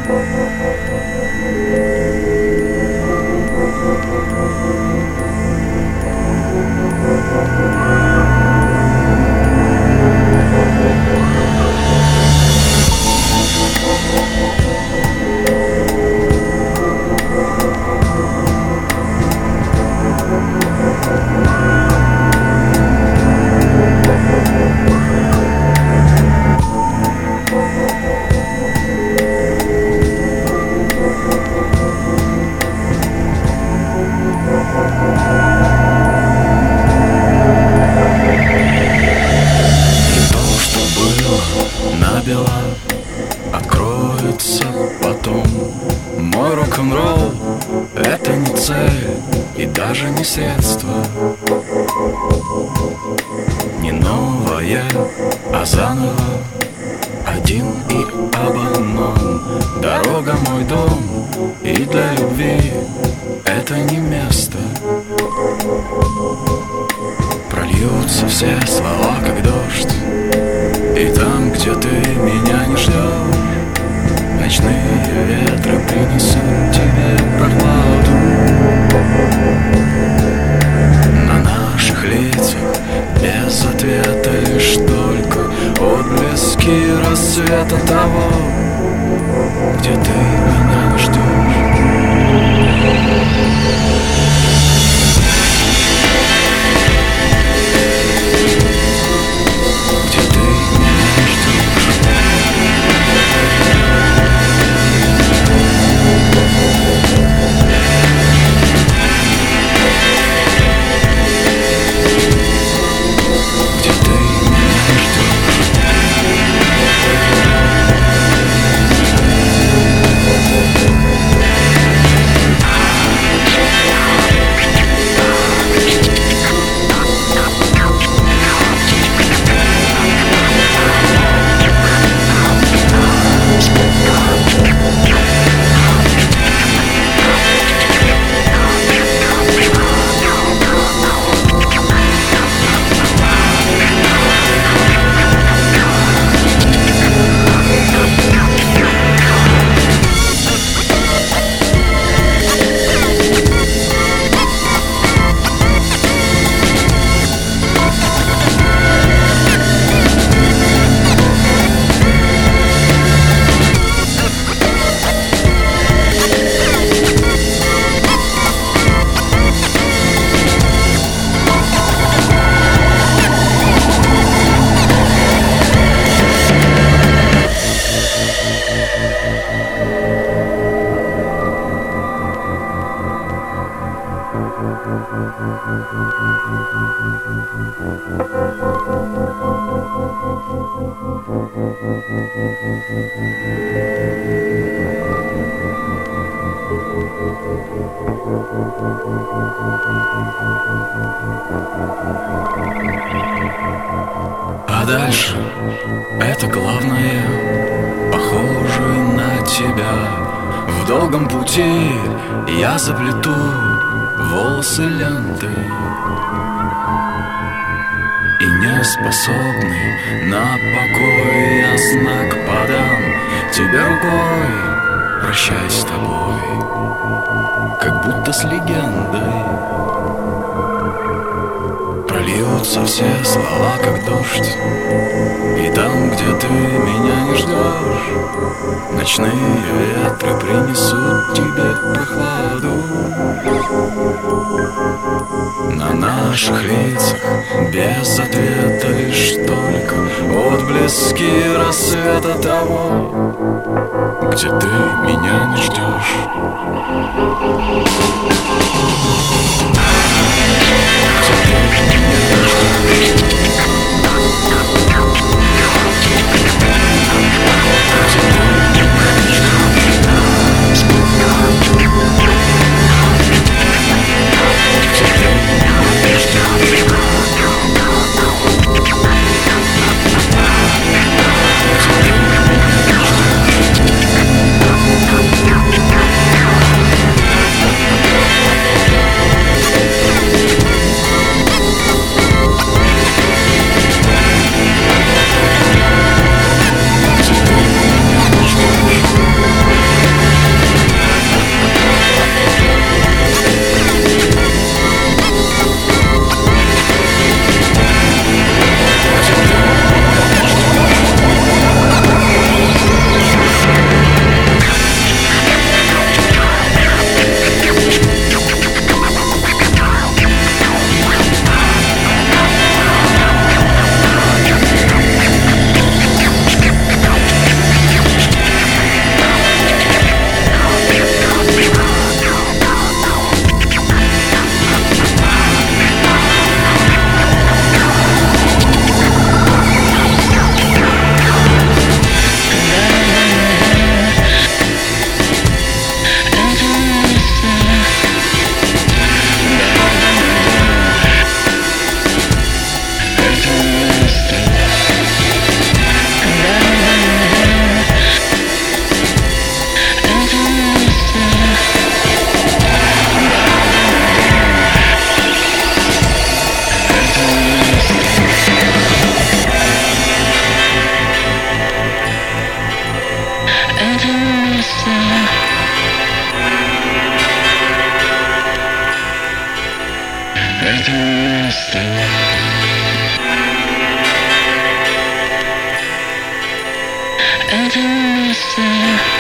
Откроется потом. Мой рок-н-ролл — это не цель и даже не средство, не новое, а заново, один и об одном. Дорога — мой дом, и для любви это не место. Прольются все слова, как дождь, и там, где ты меня не ждешь, ночные ветры принесут тебе прохладу. На наших лицах без ответа лишь только отблески рассвета того, где ты меня не ждешь. А дальше это главное, похоже на тебя. В долгом пути я заплету волосы лентой, и не способный на покой я знак подам тебе рукой. Прощай с тобой, как будто с легендой. Прольются все слова, как дождь, и там, где ты меня не ждешь, ночные ветры принесут тебе прохладу. На наших лицах без ответа лишь только отблески рассвета того, где ты меня не ждешь. Это место